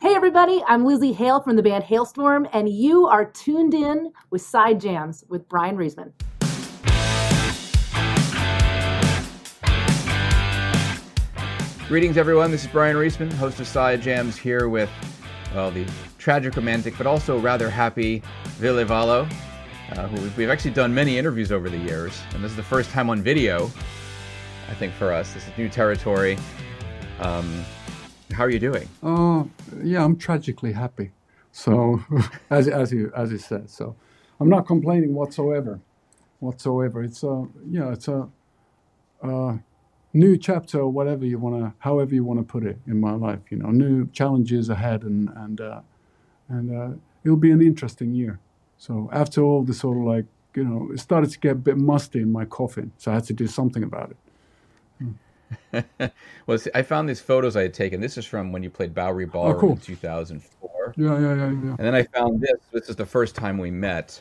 Hey everybody, I'm Lizzie Hale from the band Hailstorm, and you are tuned in with Side Jams with Brian Reisman. Greetings everyone, this is Brian Reisman, host of Side Jams, here with, well, the tragic romantic but also rather happy Ville Valo, who we've actually done many interviews over the years, and this is the first time on video, I think, for us. This is new territory. How are you doing? Yeah, I'm tragically happy. So, as you said, so I'm not complaining whatsoever. It's a new chapter, or however you wanna put it in my life. You know, new challenges ahead, and it'll be an interesting year. So after all the sort of like, it started to get a bit musty in my coffin, so I had to do something about it. Well, see, I found these photos I had taken. This is from when you played Bowery Ballroom in 2004. Yeah. And then I found this. This is the first time we met.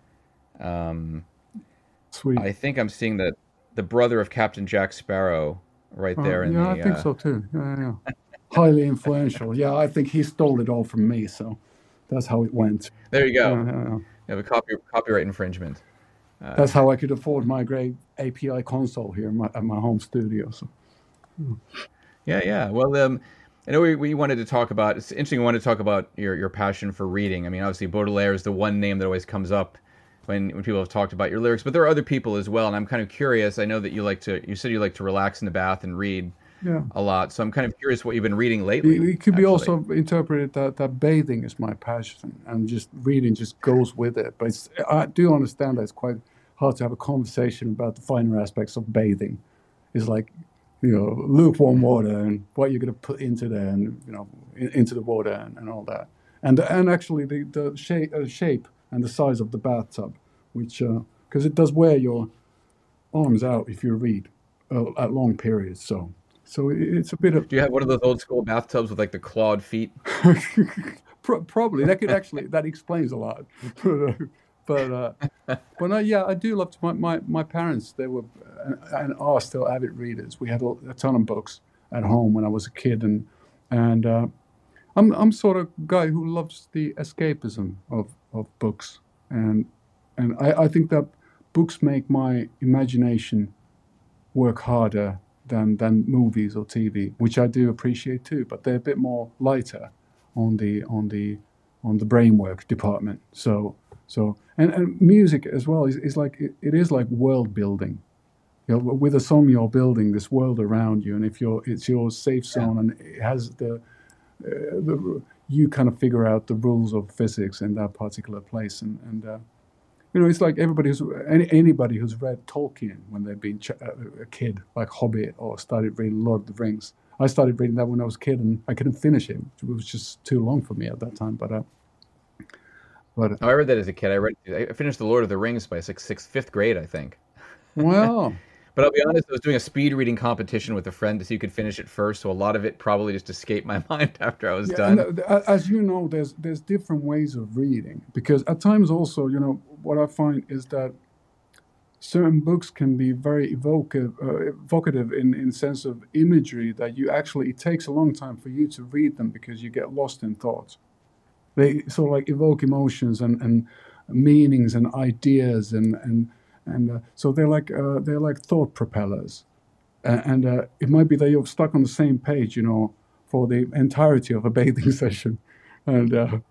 Sweet. I think I'm seeing the brother of Captain Jack Sparrow right there. I think so too. Yeah. Highly influential. Yeah, I think he stole it all from me, so that's how it went. There you go. Yeah. You have a copyright infringement. That's how I could afford my great API console here at my home studio. So. Yeah. Well, I know we wanted to talk about. It's interesting. We wanted to talk about your passion for reading. I mean, obviously Baudelaire is the one name that always comes up when people have talked about your lyrics, but there are other people as well. And I'm kind of curious. I know that you said you like to relax in the bath and read a lot. So I'm kind of curious what you've been reading lately. It could be also interpreted that bathing is my passion, and just reading just goes with it. But I do understand that it's quite hard to have a conversation about the finer aspects of bathing. It's like, lukewarm water and what you're going to put into there, and into the water and all that, and actually the shape and the size of the bathtub, which because it does wear your arms out if you read at long periods. So it's a bit of. Do you have one of those old school bathtubs with like the clawed feet? Probably that explains a lot. But I do love to. My parents, they were and are still avid readers. We had a ton of books at home when I was a kid, and I'm sort of guy who loves the escapism of books, and I think that books make my imagination work harder than movies or TV, which I do appreciate too. But they're a bit more lighter on the brainwork department. So and music as well is like it is like world building. With a song you're building this world around you, and if it's your safe zone, and it has you kind of figure out the rules of physics in that particular place, and it's like anybody who's read Tolkien when they've been a kid, like Hobbit, or started reading Lord of the Rings. I started reading that when I was a kid, and I couldn't finish it. It was just too long for me at that time, but I read that as a kid. I finished The Lord of the Rings by fifth grade, I think. Wow. But I'll be honest, I was doing a speed reading competition with a friend to see who could finish it first, so a lot of it probably just escaped my mind after I was done. And, as you know, there's different ways of reading, because at times also, what I find is that certain books can be very evocative in sense of imagery, that it takes a long time for you to read them because you get lost in thoughts. They sort of like evoke emotions and meanings and ideas, and so they're like thought propellers, and it might be that you're stuck on the same page, for the entirety of a bathing session, and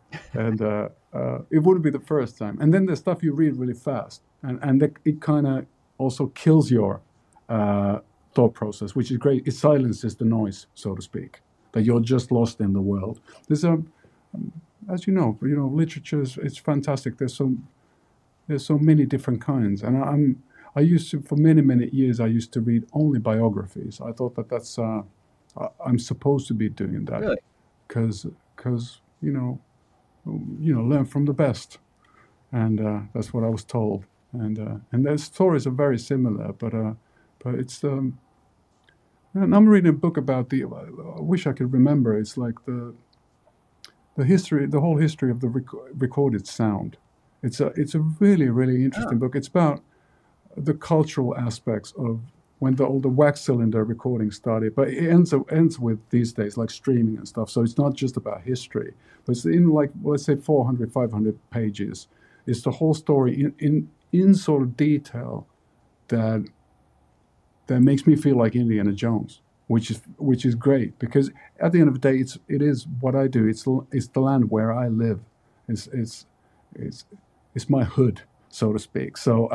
it wouldn't be the first time. And then there's stuff you read really fast, and it kind of also kills your thought process, which is great. It silences the noise, so to speak, that you're just lost in the world. There's as you know, literature it's fantastic. There's so many different kinds, and I used to, for many years, I used to read only biographies. I thought that's I'm supposed to be doing that, really, because learn from the best, and that's what I was told. And their stories are very similar, but it's and I'm reading a book about I wish I could remember. It's like the whole history of the recorded sound. It's a really, really interesting book. It's about the cultural aspects of when all the wax cylinder recording started. But it ends with these days like streaming and stuff. So it's not just about history, but it's in like, let's say 400, 500 pages. It's the whole story in sort of detail that makes me feel like Indiana Jones, which is great, because at the end of the day, it is what I do. It's the land where I live. It's my hood, so to speak. So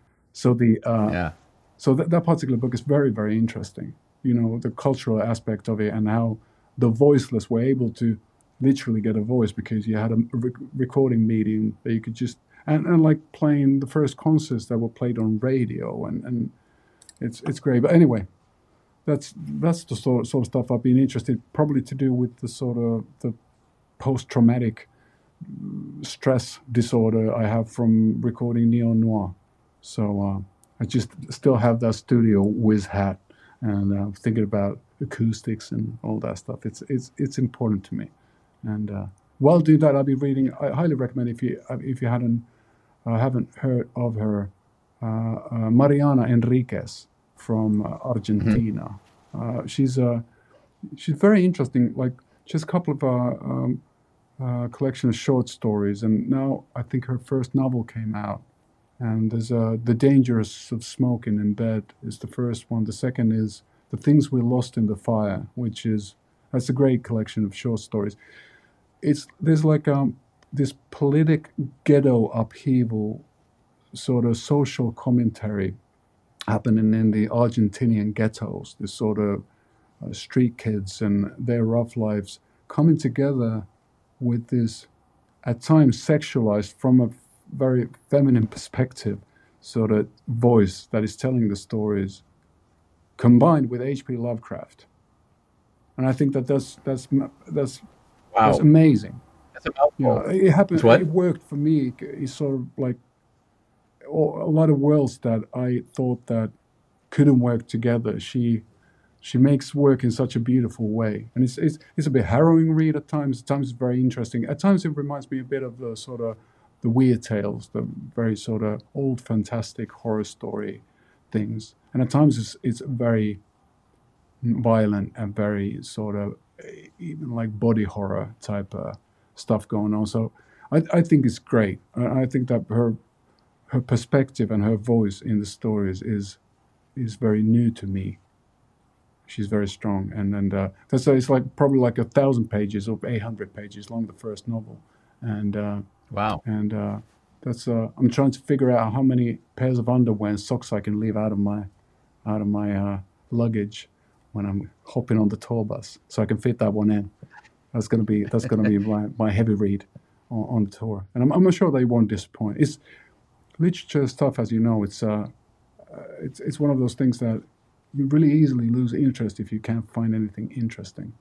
So that particular book is very, very interesting. The cultural aspect of it, and how the voiceless were able to literally get a voice because you had a recording medium that you could just and like playing the first concerts that were played on radio, and it's great. But anyway, that's the sort of stuff I've been interested, probably to do with the sort of the post-traumatic stress disorder I have from recording neo-noir. So I just still have that studio whiz hat, and thinking about acoustics and all that stuff. It's important to me, and while doing that, I'll be reading. I highly recommend, if you haven't heard of her, Mariana Enriquez from Argentina. She's very interesting. Like, she has a couple of collection of short stories, and now I think her first novel came out. And there's The Dangers of Smoking in Bed is the first one. The second is The Things We Lost in the Fire, that's a great collection of short stories. There's like this politic ghetto upheaval, sort of social commentary happening in the Argentinian ghettos. This sort of street kids and their rough lives coming together with this, at times sexualized from a very feminine perspective, sort of voice that is telling the stories, combined with H.P. Lovecraft. And I think that's amazing. That's a mouthful. It happened. It worked for me. It's sort of like a lot of worlds that I thought that couldn't work together. She makes work in such a beautiful way, and it's a bit harrowing read at times. At times it's very interesting. At times it reminds me a bit of the sort of the Weird Tales, the very sort of old fantastic horror story things. And at times it's very violent and very sort of even like body horror type stuff going on. So I think it's great. I think that her perspective and her voice in the stories is very new to me. She's very strong, and that's it's like probably like 1,000 pages or 800 pages long, the first novel, and wow. And that's I'm trying to figure out how many pairs of underwear and socks I can leave out of my luggage when I'm hopping on the tour bus, so I can fit that one in. That's gonna be my heavy read on the tour, and I'm sure they won't disappoint. It's literature stuff, as you know. It's one of those things that you really easily lose interest if you can't find anything interesting.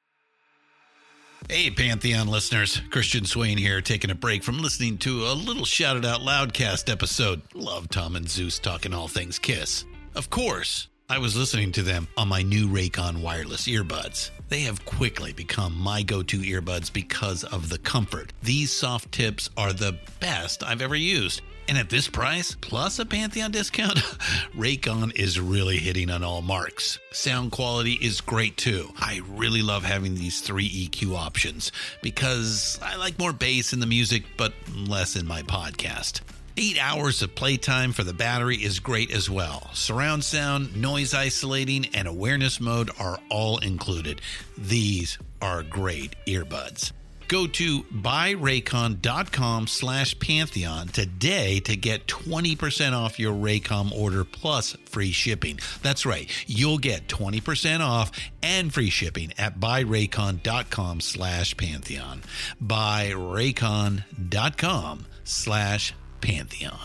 Hey, Pantheon listeners. Christian Swain here, taking a break from listening to a little Shouted Out Loudcast episode. Love Tom and Zeus talking all things Kiss. Of course, I was listening to them on my new Raycon wireless earbuds. They have quickly become my go-to earbuds because of the comfort. These soft tips are the best I've ever used. And at this price, plus a Pantheon discount, Raycon is really hitting on all marks. Sound quality is great too. I really love having these 3 EQ options because I like more bass in the music, but less in my podcast. 8 hours of playtime for the battery is great as well. Surround sound, noise isolating, and awareness mode are all included. These are great earbuds. Go to buyraycon.com/Pantheon today to get 20% off your Raycom order plus free shipping. That's right. You'll get 20% off and free shipping at buyraycon.com/Pantheon. buyraycon.com/Pantheon.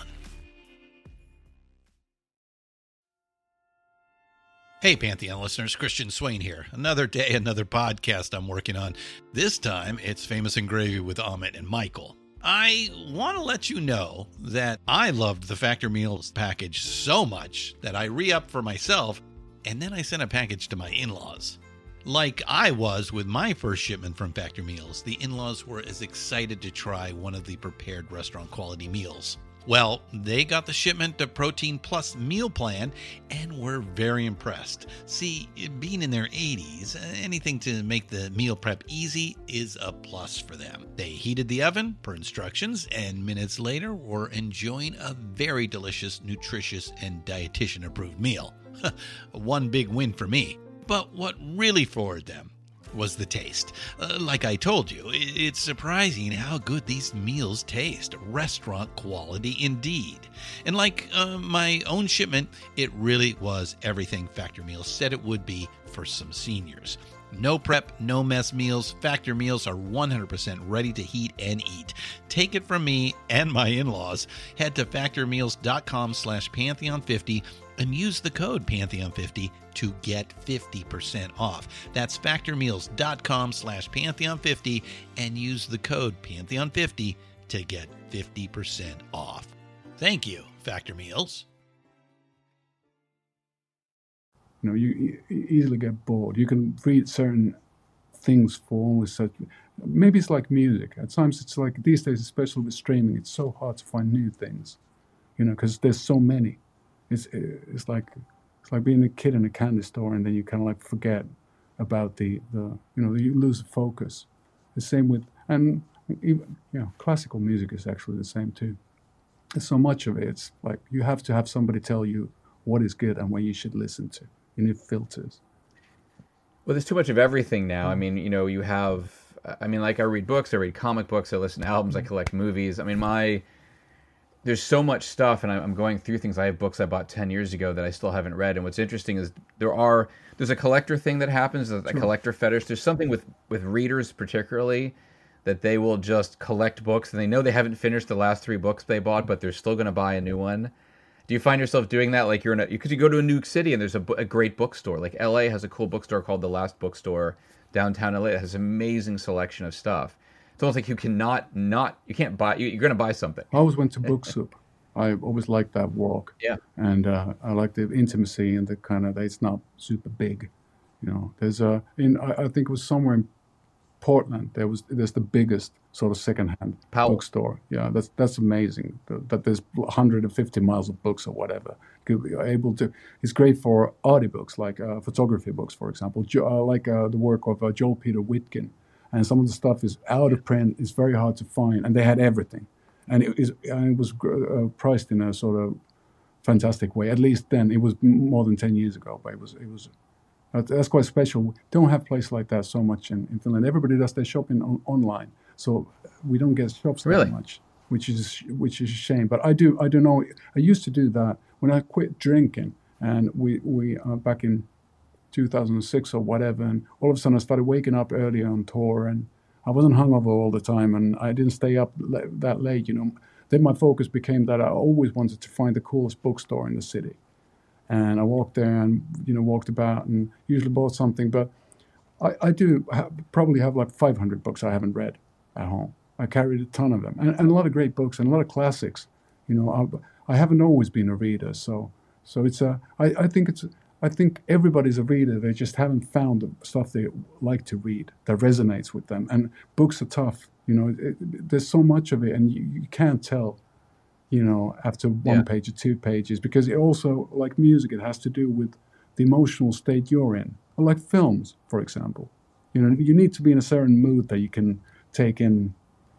Hey, Pantheon listeners, Christian Swain here. Another day, another podcast I'm working on. This time, it's Famous and Gravy with Amit and Michael. I want to let you know that I loved the Factor Meals package so much that I re-upped for myself, and then I sent a package to my in-laws. Like I was with my first shipment from Factor Meals, the in-laws were as excited to try one of the prepared restaurant quality meals. Well, they got the shipment of Protein Plus meal plan and were very impressed. See, being in their 80s, anything to make the meal prep easy is a plus for them. They heated the oven per instructions, and minutes later were enjoying a very delicious, nutritious, and dietitian-approved meal. One big win for me. But what really floored them was the taste. Like I told you, it's surprising how good these meals taste. Restaurant quality indeed. And like my own shipment, it really was everything Factor Meals said it would be for some seniors. No prep, no mess meals. Factor Meals are 100% ready to heat and eat. Take it from me and my in-laws. Head to factormeals.com/Pantheon50 and use the code Pantheon50 to get 50% off. That's factormeals.com/Pantheon50 and use the code Pantheon50 to get 50% off. Thank you, Factor Meals. You know, you easily get bored. You can read certain things for only such. Maybe it's like music. At times, it's like these days, especially with streaming, it's so hard to find new things. You know, because there's so many. It's like being a kid in a candy store, and then you kind of like forget about the you lose focus. The same with even, classical music is actually the same too. There's so much of it. It's like you have to have somebody tell you what is good and what you should listen to. You need filters. Well, there's too much of everything now. I mean, you have. I mean, like I read books, I read comic books, I listen to albums, I collect movies. I mean, there's so much stuff, and I'm going through things. I have books I bought 10 years ago that I still haven't read. And what's interesting is there's a collector thing that happens, a collector fetish. There's something with readers particularly that they will just collect books, and they know they haven't finished the last 3 books they bought, but they're still going to buy a new one. Do you find yourself doing that? Like because you go to a new city and there's a great bookstore. Like LA has a cool bookstore called The Last Bookstore downtown LA. It has an amazing selection of stuff. It's almost like you can't buy. You're going to buy something. I always went to Book Soup. I always liked that walk. Yeah. And I like the intimacy and the kind of it's not super big. You know, there's I think it was somewhere in Portland. There's the biggest sort of secondhand bookstore. Yeah, that's amazing. That there's 150 miles of books or whatever. It's great for audiobooks, like photography books, for example. Like the work of Joel Peter Witkin, and some of the stuff is out of print. It's very hard to find, and they had everything, and it was priced in a sort of fantastic way. At least then, it was more than 10 years ago, but it was. That's quite special. We don't have places like that so much in Finland. Everybody does their shopping online, so we don't get shops that much, which is a shame. But I do know. I used to do that when I quit drinking, and we back in 2006 or whatever. And all of a sudden, I started waking up early on tour, and I wasn't hungover all the time, and I didn't stay up that late. You know, then my focus became that I always wanted to find the coolest bookstore in the city. And I walked there and, walked about and usually bought something. But I do probably have like 500 books I haven't read at home. I carried a ton of them. And a lot of great books and a lot of classics. I haven't always been a reader. So it's I think everybody's a reader. They just haven't found the stuff they like to read that resonates with them. And books are tough. There's so much of it, and you can't tell. After one page or 2 pages, because it also, like music, it has to do with the emotional state you're in. Or like films, for example. You need to be in a certain mood that you can take in,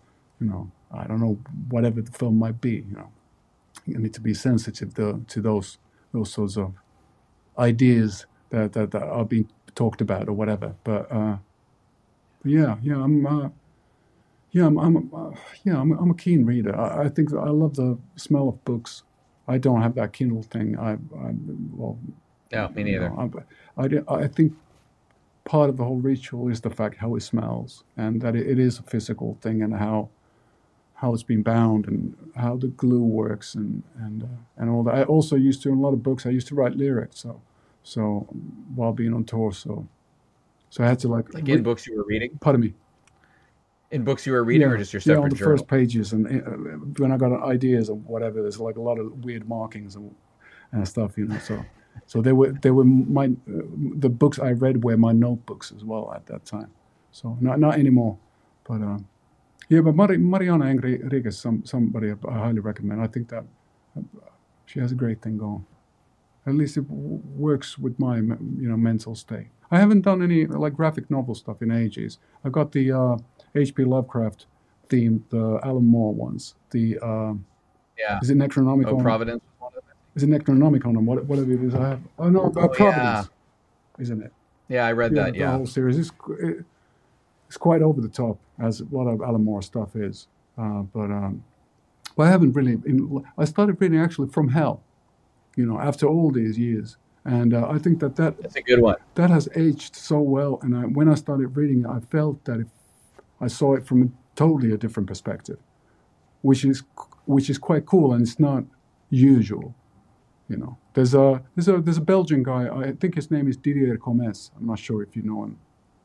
I don't know, whatever the film might be. You need to be sensitive to those sorts of ideas that are being talked about or whatever. But I'm a keen reader. I think I love the smell of books. I don't have that Kindle thing. No, me neither. I think part of the whole ritual is the fact how it smells, and that it is a physical thing, and how it's been bound, and how the glue works, and all that. I also used to, in a lot of books, I used to write lyrics. So while being on tour, so I had to like in books you were reading. Pardon me. In books you were reading, or just your separate on the journal? first pages, and when I got ideas or whatever, there's like a lot of weird markings and stuff, So they were the books I read were my notebooks as well at that time. So not anymore, but Yeah, but Mariana Enriquez, somebody I highly recommend. I think that she has a great thing going. At least it works with my mental state. I haven't done any like graphic novel stuff in ages. I got the H.P. Lovecraft themed, the Alan Moore ones. The Yeah. is it Necronomicon? Oh, Providence was one of them. Is it Necronomicon or whatever it is? I have. Oh no, Providence, isn't it? Yeah, I read that. The Yeah. whole series is it's quite over the top, as a lot of Alan Moore stuff is. But I haven't really. I started reading actually From Hell, after all these years, and I think That's a good one. that has aged so well. And when I started reading it, I felt that I saw it from totally a different perspective, which is quite cool, and it's not usual. There's a Belgian guy. I think his name is Didier Comes. I'm not sure if you know him.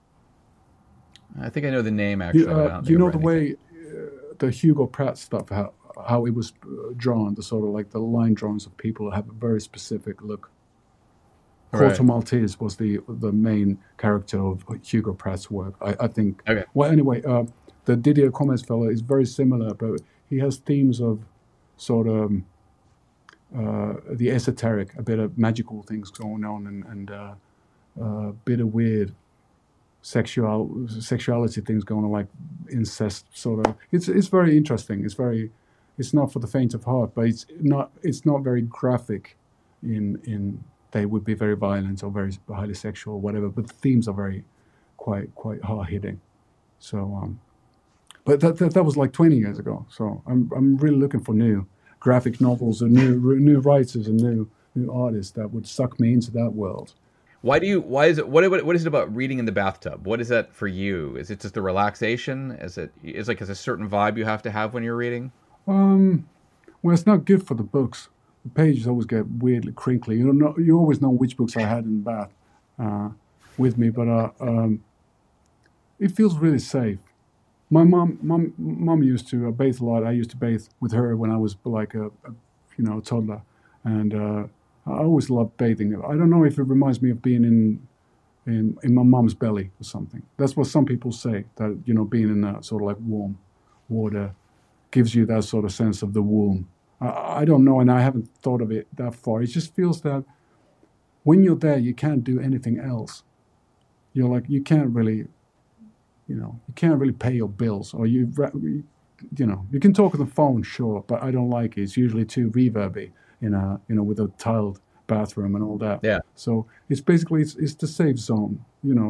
I think I know the name actually. but I don't think You I've know read the anything. way the Hugo Pratt stuff, how it was drawn, the sort of like the line drawings of people that have a very specific look. Right. Corto Maltese was the main character of Hugo Pratt's work. I think. Okay. Well, anyway, the Didier Comes fellow is very similar, but he has themes of sort of the esoteric, a bit of magical things going on, and a bit of weird sexuality things going on, like incest sort of. It's very interesting. It's not for the faint of heart, but it's not very graphic. In they would be very violent or very highly sexual or whatever, but the themes are very quite hard hitting. So, but that was like 20 years ago. So I'm really looking for new graphic novels and new writers and new artists that would suck me into that world. Why is it? What is it about reading in the bathtub? What is that for you? Is it just the relaxation? Is a certain vibe you have to have when you're reading? Well, it's not good for the books. The pages always get weirdly crinkly. You always know which books I had in the bath with me, but it feels really safe. My mom used to bathe a lot. I used to bathe with her when I was like a toddler, and I always loved bathing. I don't know if it reminds me of being in my mom's belly or something. That's what some people say, that being in that sort of like warm water gives you that sort of sense of the womb. I don't know, and I haven't thought of it that far. It just feels that when you're there, you can't do anything else. You're like, you can't really pay your bills, or you can talk on the phone, sure, but I don't like it. It's usually too reverby with a tiled bathroom and all that. Yeah. So it's basically it's the safe zone.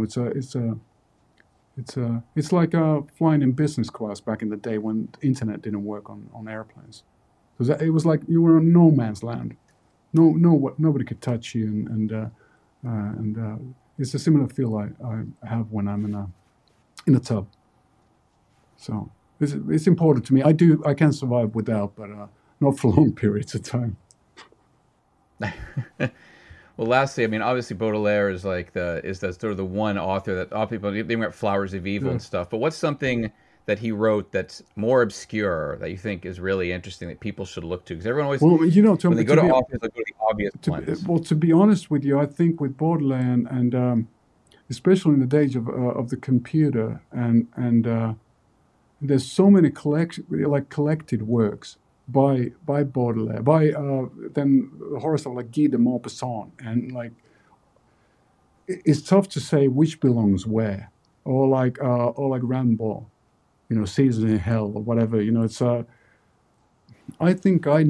It's like flying in business class back in the day when the internet didn't work on airplanes. Because it was like you were in no man's land. Nobody could touch you, and it's a similar feel I have when I'm in a tub. So it's important to me. I can survive without, but not for long periods of time. Well, lastly, I mean, obviously Baudelaire is the sort of the one author that all people they write Flowers of Evil and stuff. But what's something that he wrote that's more obscure that you think is really interesting that people should look to? Because everyone always, when they go to authors, they go to the obvious ones. Well, to be honest with you, I think with Baudelaire and especially in the days of the computer and there's so many collected works by Baudelaire, by then the horror of like Guy de Maupassant, and like it's tough to say which belongs where, or like Rimbaud, Season in Hell or whatever. It's I think I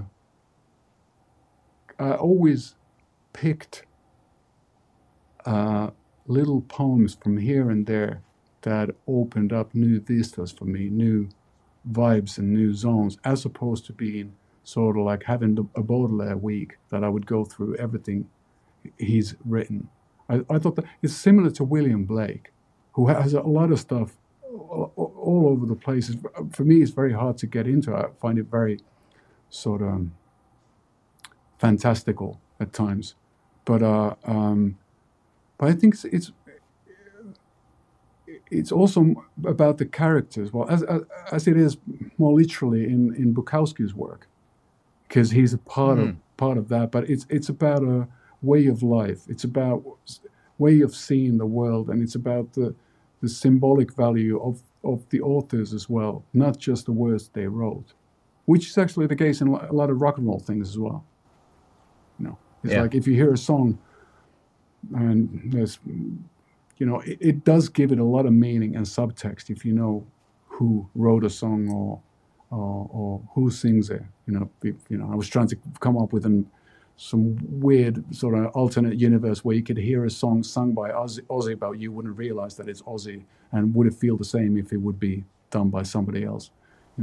always picked little poems from here and there that opened up new vistas for me, new vibes and new zones, as opposed to being sort of like having a Baudelaire week that I would go through everything he's written. I thought that it's similar to William Blake, who has a lot of stuff all over the place. For me, it's very hard to get into. I find it very sort of fantastical at times, but I think it's also about the characters. Well, as it is more literally in Bukowski's work, because he's a part of that. But it's about a way of life. It's about way of seeing the world, and it's about the symbolic value of the authors as well, not just the words they wrote, which is actually the case in a lot of rock and roll things as well. It's like if you hear a song and there's, it does give it a lot of meaning and subtext if you know who wrote a song or who sings it. I was trying to come up with some weird sort of alternate universe where you could hear a song sung by Ozzy, but you wouldn't realize that it's Ozzy, and would it feel the same if it would be done by somebody else,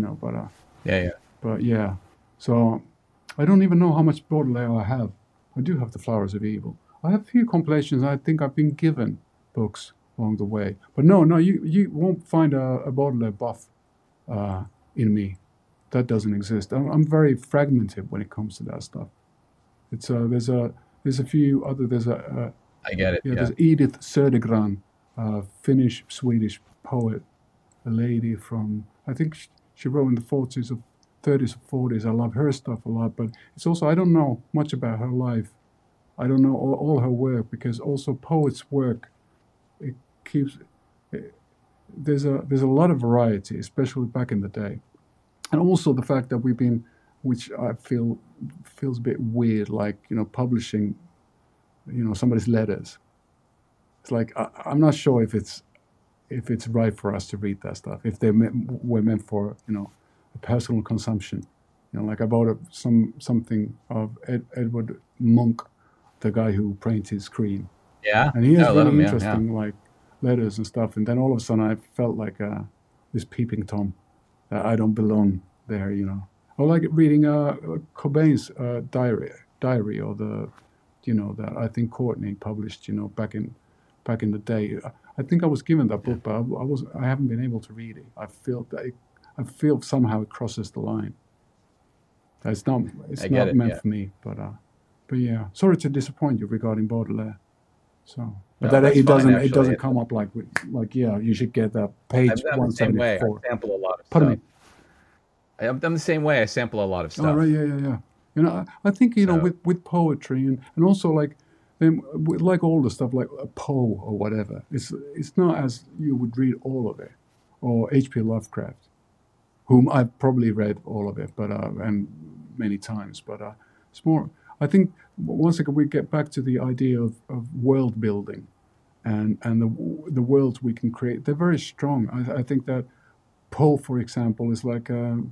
But yeah, so I don't even know how much Baudelaire I have. I do have The Flowers of Evil. I have a few compilations. I think I've been given books along the way, but no, you won't find a Baudelaire buff in me. That doesn't exist. I'm very fragmented when it comes to that stuff. It's there's a few other I get it. There's Edith Södergran, Finnish Swedish poet, a lady from, I think she wrote in the 30s or 40s. I love her stuff a lot, but it's also, I don't know much about her life. I don't know all her work, because also poets' work, there's a lot of variety, especially back in the day. And also the fact that we've been, which I feel feels a bit weird, like, publishing, somebody's letters. It's like, I'm not sure if it's right for us to read that stuff, if they were meant for, a personal consumption. Like I bought something of Edward Munch, the guy who painted Scream. Yeah. And he has really interesting, like, letters and stuff. And then all of a sudden I felt like this peeping Tom, that I don't belong there, Or like reading Cobain's diary, or that I think Courtney published, back in the day. I think I was given that book, but I haven't been able to read it. I feel somehow it crosses the line. It's not meant for me, but yeah. Sorry to disappoint you regarding Baudelaire. So, but it doesn't come up like you should get that page 174. I sample a lot of Pardon me. I'm the same way. I sample a lot of stuff. Oh, right, yeah. I think with poetry and also like all the stuff like a Poe or whatever. It's not as you would read all of it, or H.P. Lovecraft, whom I've probably read all of it, but and many times. But it's more. I think once again we get back to the idea of world building, and the worlds we can create. They're very strong. I think that Poe, for example, is like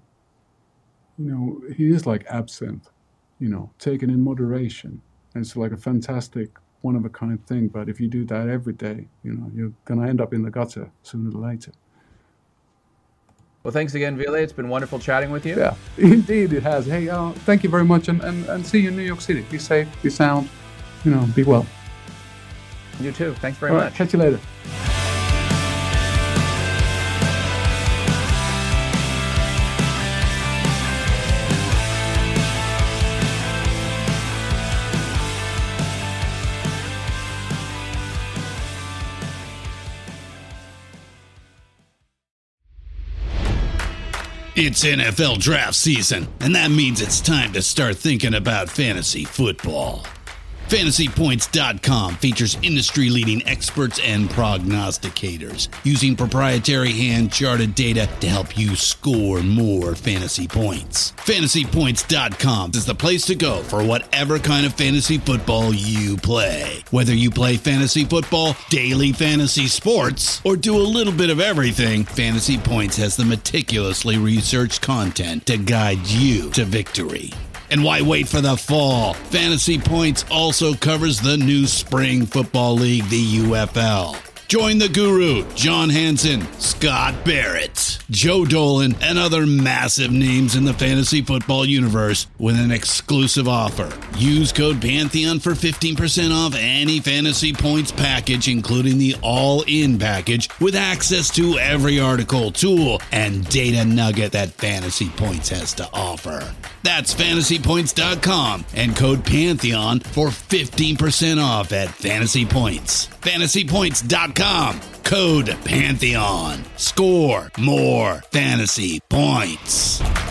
he is like absinthe, taken in moderation. And it's like a fantastic, one-of-a-kind thing. But if you do that every day, you're going to end up in the gutter sooner or later. Well, thanks again, Ville. It's been wonderful chatting with you. Yeah, indeed it has. Hey, thank you very much, and see you in New York City. Be safe, be sound, be well. You too. Thanks very All much. Right, catch you later. It's NFL draft season, and that means it's time to start thinking about fantasy football. FantasyPoints.com features industry-leading experts and prognosticators using proprietary hand-charted data to help you score more fantasy points. FantasyPoints.com is the place to go for whatever kind of fantasy football you play. Whether you play fantasy football, daily fantasy sports, or do a little bit of everything, Fantasy Points has the meticulously researched content to guide you to victory. And why wait for the fall? Fantasy Points also covers the new spring football league, the UFL. Join the guru, John Hansen, Scott Barrett, Joe Dolan, and other massive names in the fantasy football universe with an exclusive offer. Use code Pantheon for 15% off any Fantasy Points package, including the all-in package, with access to every article, tool, and data nugget that Fantasy Points has to offer. That's FantasyPoints.com and code Pantheon for 15% off at Fantasy Points. FantasyPoints.com, code Pantheon. Score more fantasy points.